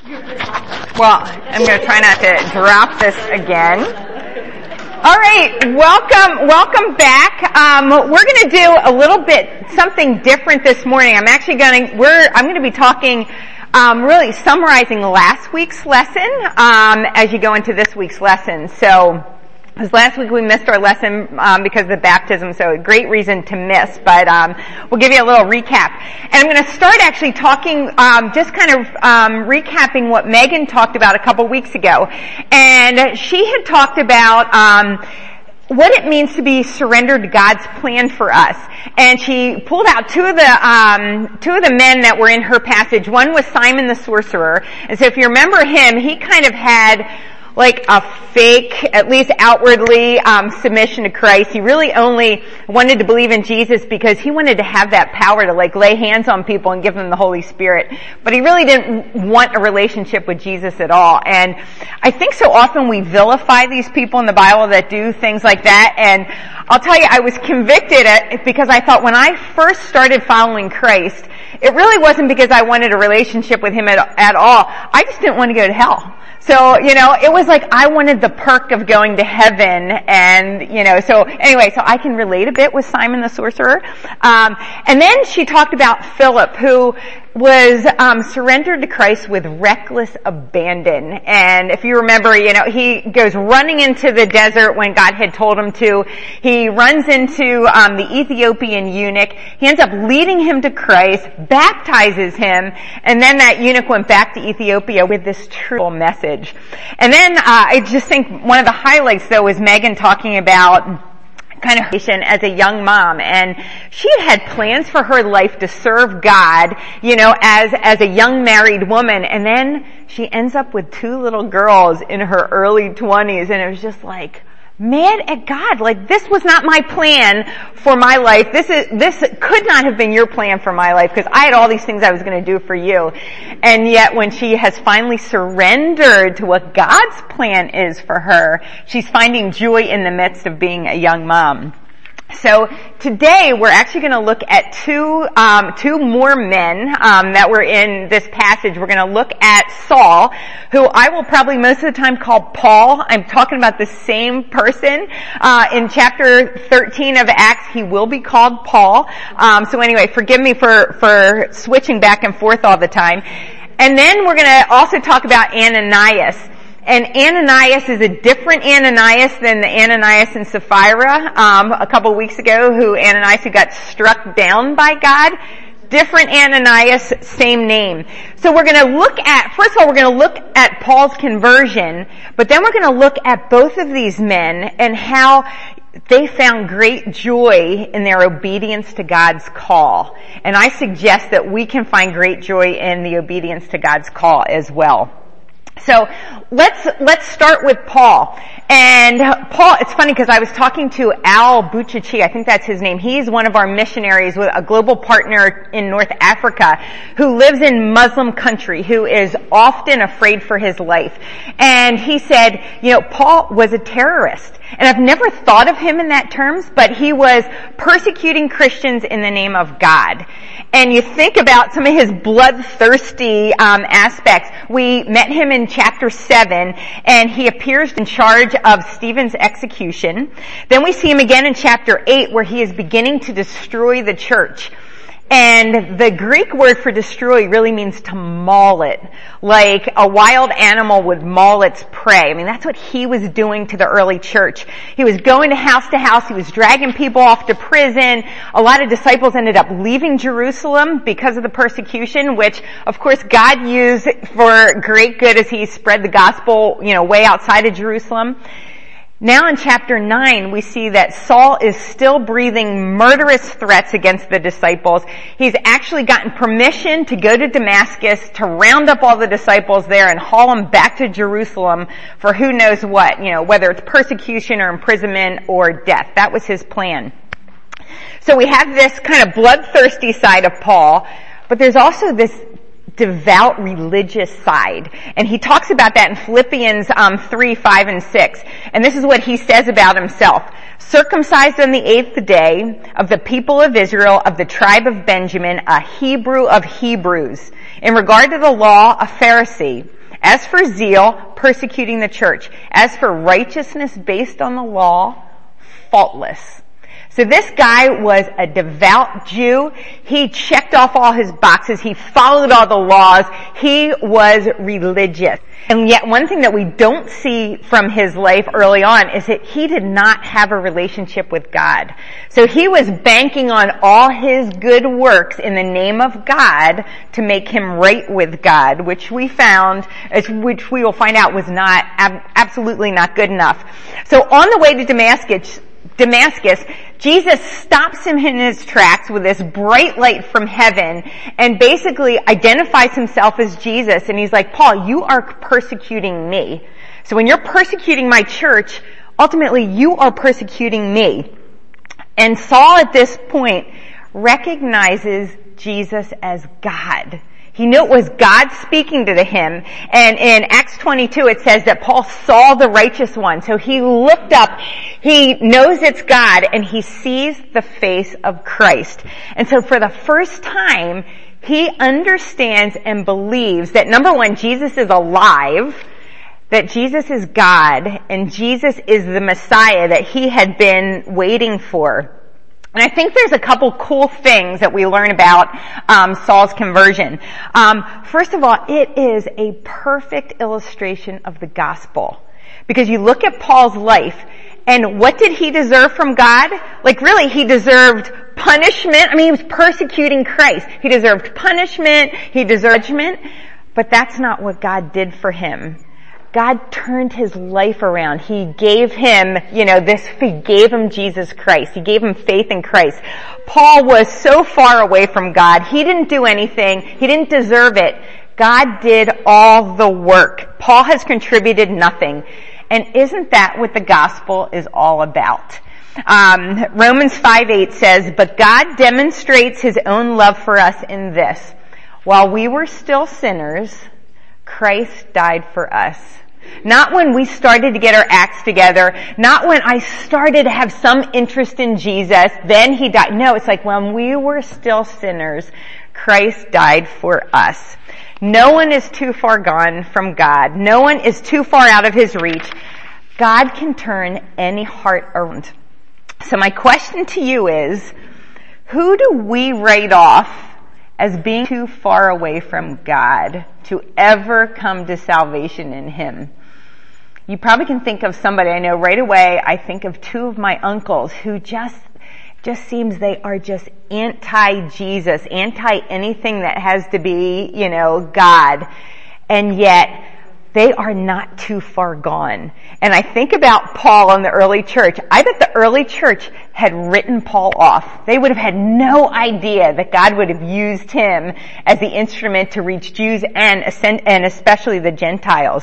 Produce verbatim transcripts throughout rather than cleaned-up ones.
Well, I'm going to try not to drop this again. All right, welcome, welcome back. Um, we're going to do a little bit something different this morning. I'm actually going to, we're, I'm going to be talking, um, really summarizing last week's lesson, um, as you go into this week's lesson. So, because last week we missed our lesson um, because of the baptism, so a great reason to miss. But um, we'll give you a little recap. And I'm going to start actually talking, um, just kind of um, recapping what Megan talked about a couple weeks ago. And she had talked about um, what it means to be surrendered to God's plan for us. And she pulled out two of the um, two of the men that were in her passage. One was Simon the sorcerer. And so if you remember him, he kind of had like a fake, at least outwardly, um, submission to Christ. He really only wanted to believe in Jesus because he wanted to have that power to like lay hands on people and give them the Holy Spirit. But he really didn't want a relationship with Jesus at all. And I think so often we vilify these people in the Bible that do things like that. And I'll tell you, I was convicted at, because I thought when I first started following Christ, it really wasn't because I wanted a relationship with him at, at all. I just didn't want to go to hell. So, you know, it was like I wanted the perk of going to heaven, and, you know, so anyway, so I can relate a bit with Simon the sorcerer. Um, and then she talked about Philip, who was um surrendered to Christ with reckless abandon. And if you remember, you know, he goes running into the desert when God had told him to. He runs into um the Ethiopian eunuch. He ends up leading him to Christ, baptizes him, and then that eunuch went back to Ethiopia with this true message. And then uh I just think one of the highlights though is Megan talking about kind of as a young mom, and she had had plans for her life to serve God, you know, as as a young married woman, and then she ends up with two little girls in her early twenties, and it was just like, mad at God. Like, this was not my plan for my life. This is, this could not have been your plan for my life, because I had all these things I was going to do for you. And yet when she has finally surrendered to what God's plan is for her, she's finding joy in the midst of being a young mom. So today we're actually going to look at two, um, two more men, um, that were in this passage. We're going to look at Saul, who I will probably most of the time call Paul. I'm talking about the same person. Uh, in chapter thirteen of Acts, he will be called Paul. Um, so anyway, forgive me for, for switching back and forth all the time. And then we're going to also talk about Ananias. And Ananias is a different Ananias than the Ananias and Sapphira, um, a couple weeks ago, who Ananias who got struck down by God. Different Ananias, same name. So we're going to look at, first of all, we're going to look at Paul's conversion, but then we're going to look at both of these men and how they found great joy in their obedience to God's call. And I suggest that we can find great joy in the obedience to God's call as well. So let's let's start with Paul. And Paul, it's funny because I was talking to Al Buchichi, I think that's his name. He's one of our missionaries with a global partner in North Africa who lives in Muslim country, who is often afraid for his life. And he said, you know, Paul was a terrorist. And I've never thought of him in that terms, but he was persecuting Christians in the name of God. And you think about some of his bloodthirsty um, aspects. We met him in chapter seven, and he appears in charge of Stephen's execution. Then we see him again in chapter eight, where he is beginning to destroy the church. And the Greek word for destroy really means to maul it, like a wild animal would maul its prey. I mean, that's what he was doing to the early church. He was going to house to house. He was dragging people off to prison. A lot of disciples ended up leaving Jerusalem because of the persecution, which, of course, God used for great good as he spread the gospel, you know, way outside of Jerusalem. Now in chapter nine, we see that Saul is still breathing murderous threats against the disciples. He's actually gotten permission to go to Damascus to round up all the disciples there and haul them back to Jerusalem for who knows what, you know, whether it's persecution or imprisonment or death. That was his plan. So we have this kind of bloodthirsty side of Paul, but there's also this devout religious side. And he talks about that in Philippians um, three, five, and six. And this is what he says about himself. Circumcised on the eighth day of the people of Israel, of the tribe of Benjamin, a Hebrew of Hebrews. In regard to the law, a Pharisee. As for zeal, persecuting the church. As for righteousness based on the law, faultless. So this guy was a devout Jew. He checked off all his boxes. He followed all the laws. He was religious. And yet one thing that we don't see from his life early on is that he did not have a relationship with God. So he was banking on all his good works in the name of God to make him right with God, which we found, which we will find out was not, absolutely not good enough. So on the way to Damascus, Damascus, Jesus stops him in his tracks with this bright light from heaven and basically identifies himself as Jesus. And he's like, Paul, you are persecuting me. So when you're persecuting my church, ultimately you are persecuting me. And Saul at this point recognizes Jesus as God. He knew it was God speaking to him. And in Acts twenty-two it says that Paul saw the righteous one. So he looked up, he knows it's God, and he sees the face of Christ. And so for the first time, he understands and believes that number one, Jesus is alive, that Jesus is God, and Jesus is the Messiah that he had been waiting for. And I think there's a couple cool things that we learn about um, Saul's conversion. Um, first of all, it is a perfect illustration of the gospel. Because you look at Paul's life, and what did he deserve from God? Like really, he deserved punishment. I mean, he was persecuting Christ. He deserved punishment, he deserved judgment, but that's not what God did for him. God turned his life around. He gave him, you know, this, he gave him Jesus Christ. He gave him faith in Christ. Paul was so far away from God. He didn't do anything. He didn't deserve it. God did all the work. Paul has contributed nothing. And isn't that what the gospel is all about? Um, Romans five eight says, but God demonstrates his own love for us in this. While we were still sinners, Christ died for us. Not when we started to get our acts together, not when I started to have some interest in Jesus, then he died. No, it's like when we were still sinners, Christ died for us. No one is too far gone from God. No one is too far out of his reach. God can turn any heart around. So my question to you is, who do we write off as being too far away from God to ever come to salvation in him? You probably can think of somebody. I know right away, I think of two of my uncles who just, just seems they are just anti-Jesus, anti-anything that has to be, you know, God. And yet, they are not too far gone. And I think about Paul and the early church. I bet the early church had written Paul off. They would have had no idea that God would have used him as the instrument to reach Jews and, and especially the Gentiles.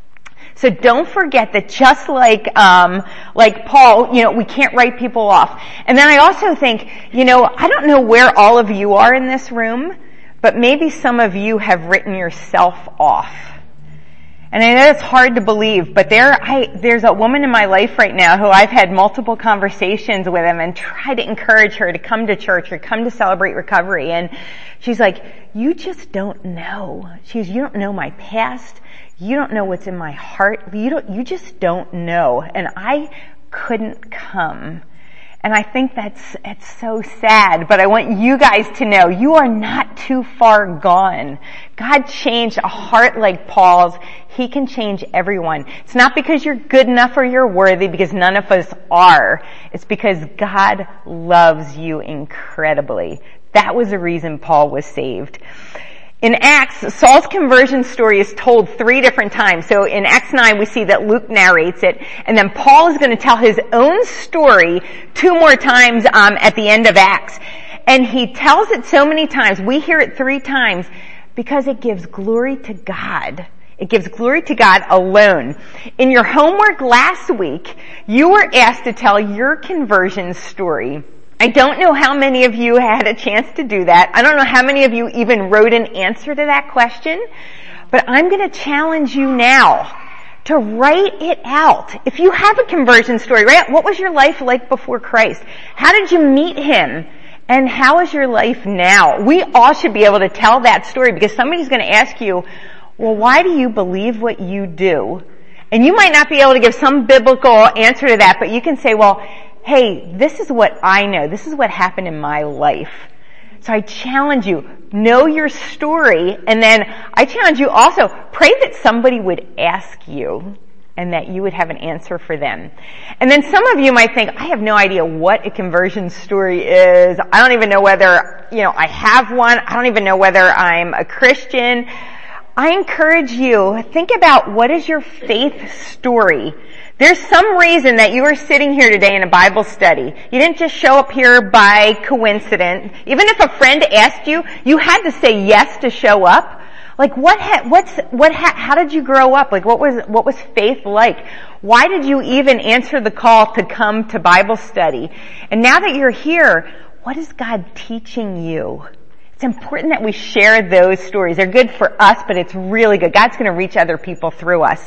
So don't forget that just like, um, like Paul, you know, we can't write people off. And then I also think, you know, I don't know where all of you are in this room, but maybe some of you have written yourself off. And I know it's hard to believe, but there, I, there's a woman in my life right now who I've had multiple conversations with him and tried to encourage her to come to church or come to Celebrate Recovery. And she's like, you just don't know. She's, you don't know my past. You don't know what's in my heart. You don't, you just don't know. And I couldn't come. And I think that's, it's so sad, but I want you guys to know you are not too far gone. God changed a heart like Paul's. He can change everyone. It's not because you're good enough or you're worthy, because none of us are. It's because God loves you incredibly. That was the reason Paul was saved. In Acts, Saul's conversion story is told three different times. So in Acts nine, we see that Luke narrates it, and then Paul is going to tell his own story two more times um, at the end of Acts. And he tells it so many times. We hear it three times because it gives glory to God. It gives glory to God alone. In your homework last week, you were asked to tell your conversion story. I don't know how many of you had a chance to do that. I don't know how many of you even wrote an answer to that question, but I'm going to challenge you now to write it out. If you have a conversion story, write out what was your life like before Christ? How did you meet him? And how is your life now? We all should be able to tell that story because somebody's going to ask you, well, why do you believe what you do? And you might not be able to give some biblical answer to that, but you can say, well, hey, this is what I know. This is what happened in my life. So I challenge you, know your story, and then I challenge you also, pray that somebody would ask you and that you would have an answer for them. And then some of you might think, I have no idea what a conversion story is. I don't even know whether, you know, I have one. I don't even know whether I'm a Christian. I encourage you, think about what is your faith story. There's some reason that you are sitting here today in a Bible study. You didn't just show up here by coincidence. Even if a friend asked you, you had to say yes to show up. Like what, ha- what's, what, ha- how did you grow up? Like what was, what was faith like? Why did you even answer the call to come to Bible study? And now that you're here, what is God teaching you? It's important that we share those stories. They're good for us, but it's really good. God's going to reach other people through us.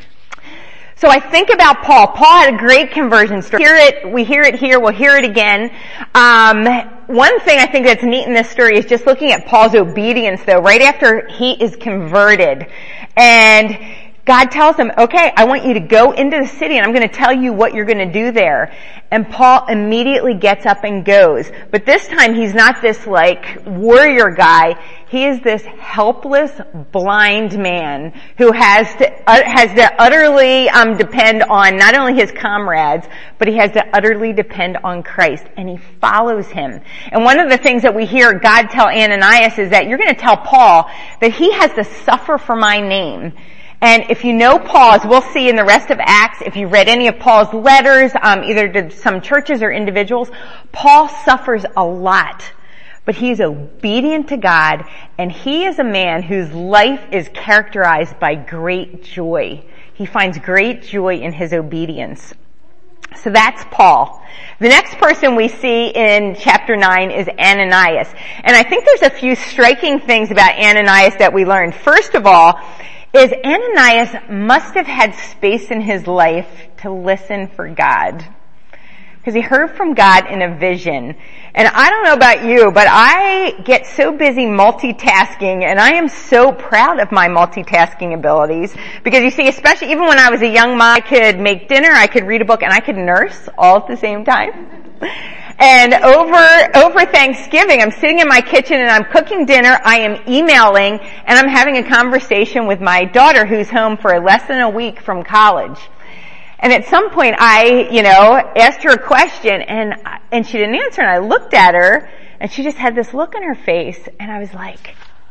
So I think about Paul. Paul had a great conversion story. Hear it, we hear it here, we'll hear it again. Um, one thing I think that's neat in this story is just looking at Paul's obedience though, right after he is converted. And God tells him, okay, I want you to go into the city and I'm going to tell you what you're going to do there. And Paul immediately gets up and goes. But this time he's not this like warrior guy. He is this helpless, blind man who has to, uh, has to utterly um, depend on not only his comrades, but he has to utterly depend on Christ. And he follows him. And one of the things that we hear God tell Ananias is that you're going to tell Paul that he has to suffer for my name. And if you know Paul, as we'll see in the rest of Acts, if you read any of Paul's letters, um, either to some churches or individuals, Paul suffers a lot. But he's obedient to God, and he is a man whose life is characterized by great joy. He finds great joy in his obedience. So that's Paul. The next person we see in chapter nine is Ananias. And I think there's a few striking things about Ananias that we learned. First of all, is Ananias must have had space in his life to listen for God. Because he heard from God in a vision. And I don't know about you, but I get so busy multitasking, and I am so proud of my multitasking abilities. Because you see, especially even when I was a young mom, I could make dinner, I could read a book, and I could nurse all at the same time. And over, over Thanksgiving, I'm sitting in my kitchen and I'm cooking dinner, I am emailing, and I'm having a conversation with my daughter who's home for less than a week from college. And at some point I, you know, asked her a question and, and she didn't answer, and I looked at her and she just had this look on her face, and I was like,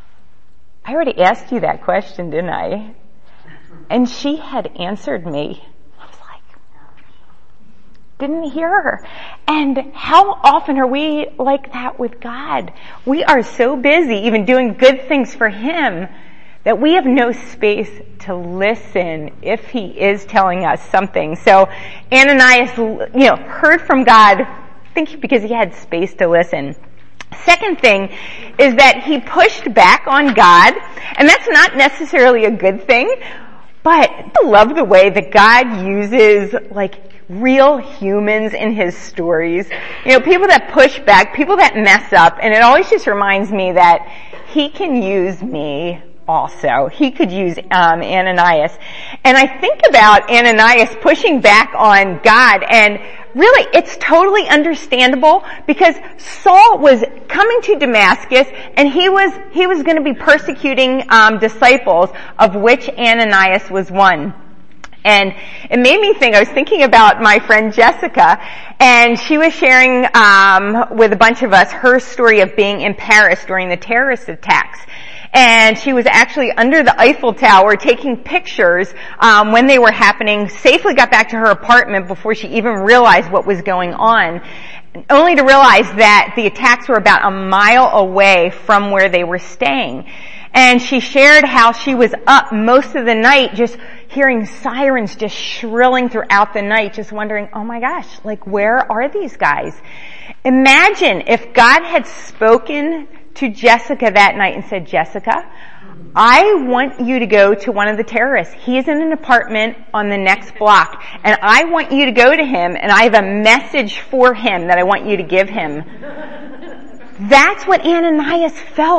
I already asked you that question, didn't I? And she had answered me. Didn't hear her. And how often are we like that with God? We are so busy even doing good things for Him that we have no space to listen if He is telling us something. So Ananias, you know, heard from God, I think because he had space to listen. Second thing is that he pushed back on God, and that's not necessarily a good thing, but I love the way that God uses like real humans in his stories. You know, people that push back, people that mess up, and it always just reminds me that he can use me also. He could use um Ananias. And I think about Ananias pushing back on God, and really it's totally understandable because Saul was coming to Damascus and he was he was going to be persecuting um disciples, of which Ananias was one. And it made me think, I was thinking about my friend Jessica, and she was sharing um with a bunch of us her story of being in Paris during the terrorist attacks. And she was actually under the Eiffel Tower taking pictures um when they were happening, safely got back to her apartment before she even realized what was going on, only to realize that the attacks were about a mile away from where they were staying. And she shared how she was up most of the night just hearing sirens just shrilling throughout the night, just wondering, oh my gosh, like where are these guys? Imagine if God had spoken to Jessica that night and said, Jessica, I want you to go to one of the terrorists. He is in an apartment on the next block, and I want you to go to him, and I have a message for him that I want you to give him. That's what Ananias felt.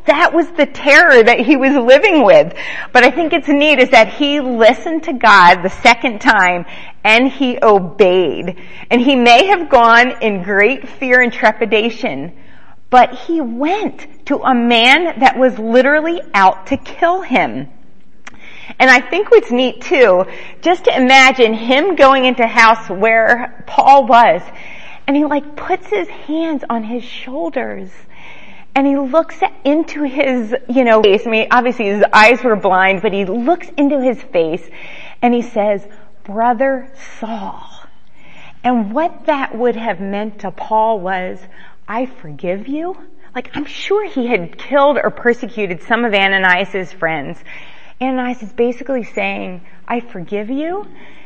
that was the terror that he was living with. But I think it's neat is that he listened to God the second time and he obeyed. And he may have gone in great fear and trepidation, but he went to a man that was literally out to kill him. And I think what's neat too, just to imagine him going into a house where Paul was, and he like puts his hands on his shoulders, and he looks into his, you know, face. I mean, obviously his eyes were blind, but he looks into his face, and he says, "Brother Saul." And what that would have meant to Paul was, "I forgive you." Like, I'm sure he had killed or persecuted some of Ananias' friends. Ananias is basically saying, "I forgive you,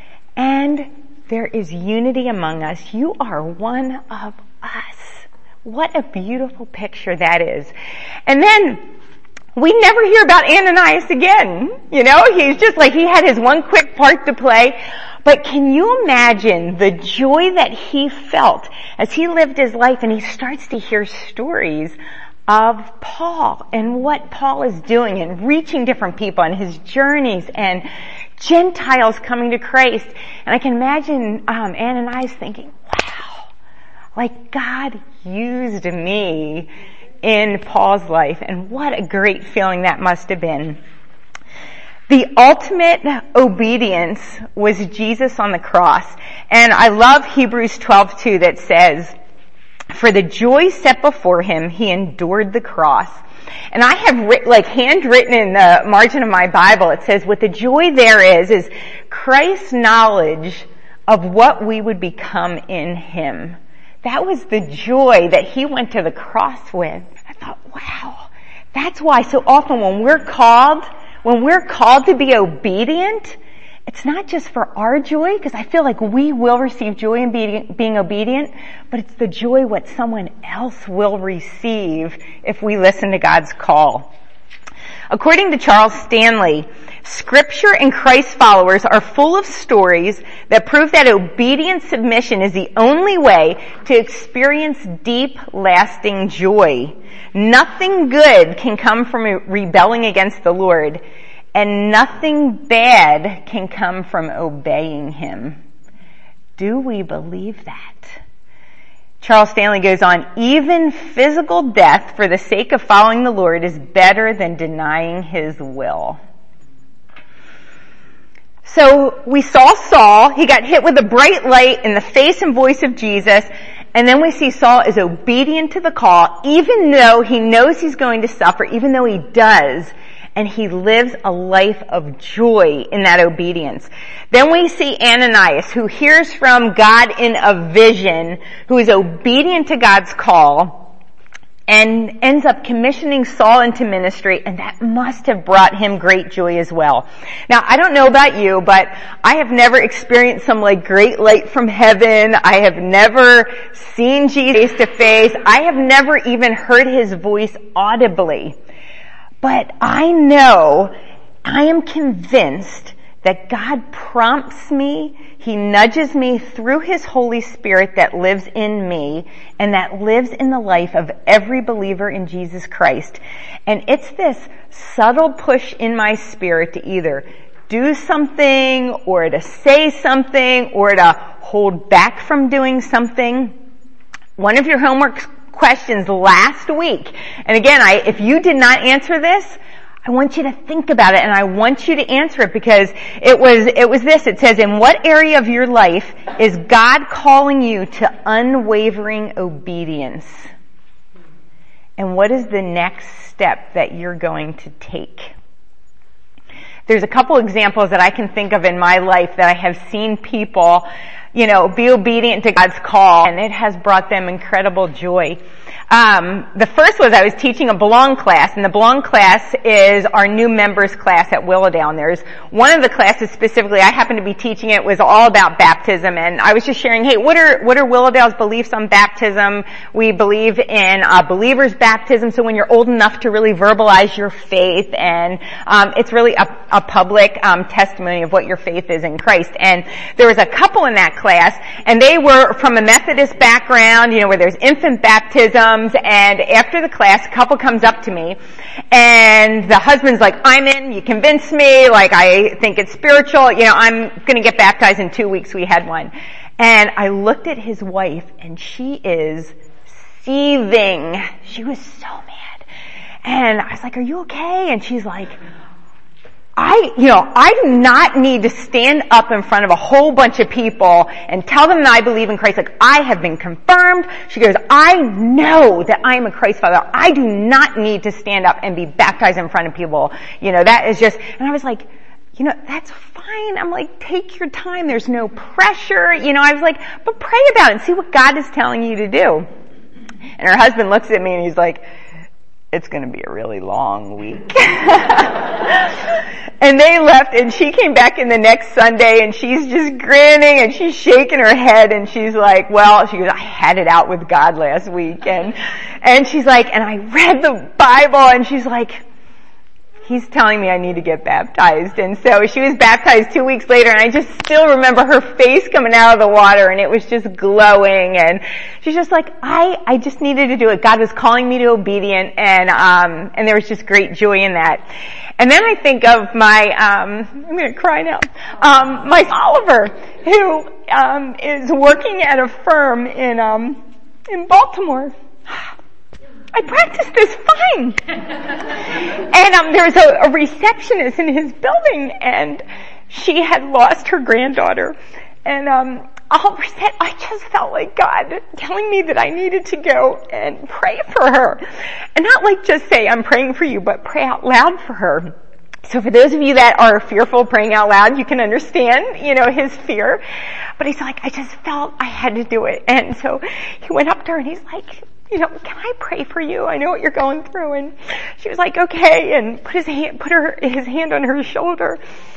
and there is unity among us. You are one of us." What a beautiful picture that is. And then we never hear about Ananias again. You know, he's just like, he had his one quick part to play. But can you imagine the joy that he felt as he lived his life and he starts to hear stories of Paul and what Paul is doing and reaching different people and his journeys and Gentiles coming to Christ. And I can imagine um, Ananias thinking, wow, like God used me in Paul's life, and what a great feeling that must have been. The ultimate obedience was Jesus on the cross. And I love Hebrews twelve two that says, "For the joy set before him, he endured the cross." And I have writ- like handwritten in the margin of my Bible, it says, what the joy there is, is Christ's knowledge of what we would become in him. That was the joy that he went to the cross with. I thought, wow, that's why so often when we're called, when we're called to be obedient, it's not just for our joy, because I feel like we will receive joy in being, being obedient, but it's the joy what someone else will receive if we listen to God's call. According to Charles Stanley, Scripture and Christ followers are full of stories that prove that obedient submission is the only way to experience deep, lasting joy. Nothing good can come from rebelling against the Lord, and nothing bad can come from obeying him. Do we believe that? Charles Stanley goes on, even physical death for the sake of following the Lord is better than denying his will. So we saw Saul, he got hit with a bright light in the face and voice of Jesus, and then we see Saul is obedient to the call, even though he knows he's going to suffer, even though he does, and he lives a life of joy in that obedience. Then we see Ananias, who hears from God in a vision, who is obedient to God's call, and ends up commissioning Saul into ministry, and that must have brought him great joy as well. Now, I don't know about you, but I have never experienced some like great light from heaven. I have never seen Jesus face to face. I have never even heard his voice audibly. But I know, I am convinced that God prompts me, he nudges me through his Holy Spirit that lives in me and that lives in the life of every believer in Jesus Christ. And it's this subtle push in my spirit to either do something or to say something or to hold back from doing something. One of your homework questions last week, and again, I, if you did not answer this, I want you to think about it and I want you to answer it, because it was, it was this, it says, in what area of your life is God calling you to unwavering obedience? And what is the next step that you're going to take? There's a couple examples that I can think of in my life that I have seen people, you know, be obedient to God's call, and it has brought them incredible joy. Um, the first was I was teaching a Belong class, and the Belong class is our new members class at Willowdale. And there's one of the classes specifically, I happened to be teaching it, was all about baptism, and I was just sharing, hey, what are what are Willowdale's beliefs on baptism? We believe in uh, believers' baptism, so when you're old enough to really verbalize your faith, and um, it's really a, a public um, testimony of what your faith is in Christ. And there was a couple in that class, and they were from a Methodist background, you know, where there's infant baptism, Freedoms, and after the class, a couple comes up to me, and the husband's like, I'm in, you convinced me, like I think it's spiritual, you know, I'm gonna get baptized in two weeks, we had one. And I looked at his wife, and she is seething. She was so mad. And I was like, are you okay? And she's like, I, you know, I do not need to stand up in front of a whole bunch of people and tell them that I believe in Christ. Like, I have been confirmed. She goes, I know that I am a Christ follower. I do not need to stand up and be baptized in front of people. You know, that is just, and I was like, you know, that's fine. I'm like, take your time. There's no pressure. You know, I was like, but pray about it and see what God is telling you to do. And her husband looks at me and he's like, it's going to be a really long week. And they left, and she came back in the next Sunday, and she's just grinning, and she's shaking her head, and she's like, well, she goes, I had it out with God last week. And, and she's like, and I read the Bible, and she's like, he's telling me I need to get baptized. And so she was baptized two weeks later, and I just still remember her face coming out of the water, and it was just glowing. And she's just like, I, I just needed to do it. God was calling me to obedience, and, um, and there was just great joy in that. And then I think of my, um, I'm gonna cry now, um, my Oliver, who, um, is working at a firm in, um, in Baltimore. I practiced this fine. And um there was a, a receptionist in his building, and she had lost her granddaughter. And um all of a sudden, I just felt like God telling me that I needed to go and pray for her. And not like just say, I'm praying for you, but pray out loud for her. So for those of you that are fearful of praying out loud, you can understand, you know, his fear. But he's like, I just felt I had to do it. And so he went up to her and he's like, you know, can I pray for you? I know what you're going through. And she was like, okay, and put his hand, put her, his hand on her shoulder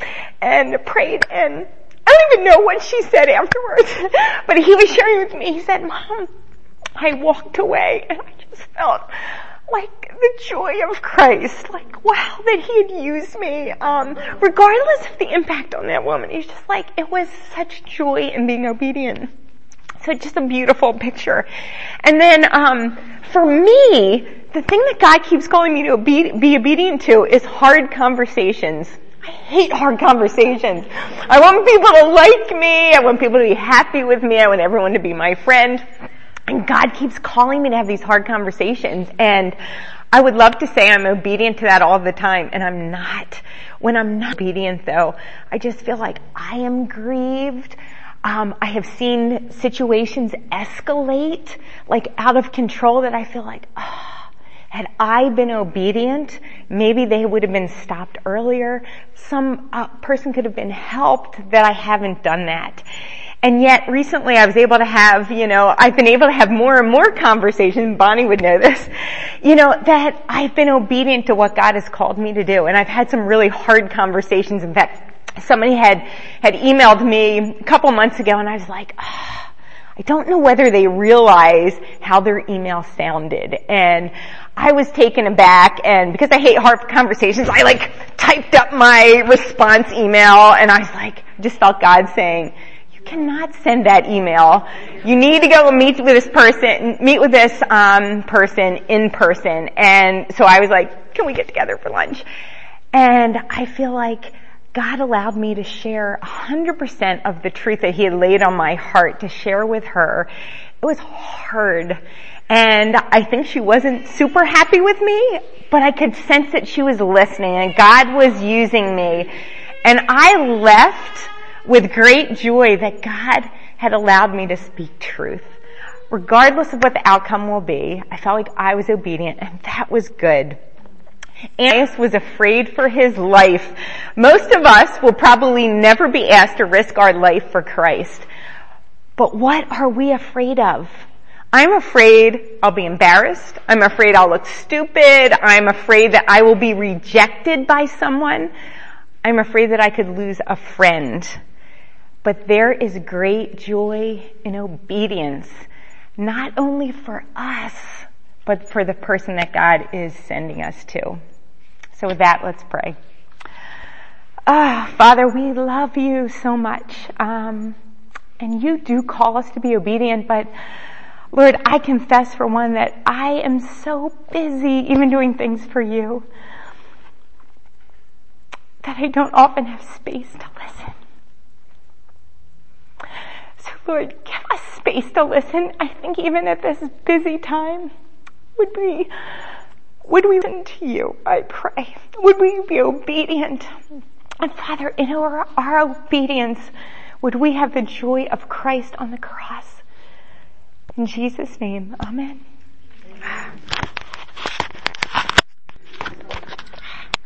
and prayed. And I don't even know what she said afterwards, but he was sharing with me. He said, Mom, I walked away and I just felt like the joy of Christ, like, wow, that he had used me, um, regardless of the impact on that woman. He's just like, it was such joy in being obedient. So just a beautiful picture. And then, um, for me, the thing that God keeps calling me to obe- be obedient to is hard conversations. I hate hard conversations. I want people to like me. I want people to be happy with me. I want everyone to be my friend. And God keeps calling me to have these hard conversations. And I would love to say I'm obedient to that all the time, and I'm not. When I'm not obedient, though, I just feel like I am grieved. Um, I have seen situations escalate, like out of control, that I feel like, oh, had I been obedient, maybe they would have been stopped earlier. Some uh, person could have been helped, that I haven't done that. And yet recently I was able to have, you know, I've been able to have more and more conversations, Bonnie would know this, you know, that I've been obedient to what God has called me to do. And I've had some really hard conversations. In fact, somebody had, had emailed me a couple months ago, and I was like, oh, I don't know whether they realize how their email sounded. And I was taken aback, and because I hate hard conversations, I like typed up my response email, and I was like, just felt God saying, cannot send that email. You need to go meet with this person, meet with this um person in person. And so I was like, can we get together for lunch? And I feel like God allowed me to share one hundred percent of the truth that he had laid on my heart to share with her. It was hard. And I think she wasn't super happy with me, but I could sense that she was listening and God was using me. And I left with great joy that God had allowed me to speak truth. Regardless of what the outcome will be, I felt like I was obedient, and that was good. Ananias was afraid for his life. Most of us will probably never be asked to risk our life for Christ. But what are we afraid of? I'm afraid I'll be embarrassed. I'm afraid I'll look stupid. I'm afraid that I will be rejected by someone. I'm afraid that I could lose a friend. But there is great joy in obedience, not only for us, but for the person that God is sending us to. So with that, let's pray. Ah, Father, we love you so much. Um, and you do call us to be obedient, but Lord, I confess for one that I am so busy even doing things for you that I don't often have space to listen. So Lord, give us space to listen. I think even at this busy time, would we, would we listen to you, I pray. Would we be obedient? And Father, in our, our obedience, would we have the joy of Christ on the cross? In Jesus' name, amen.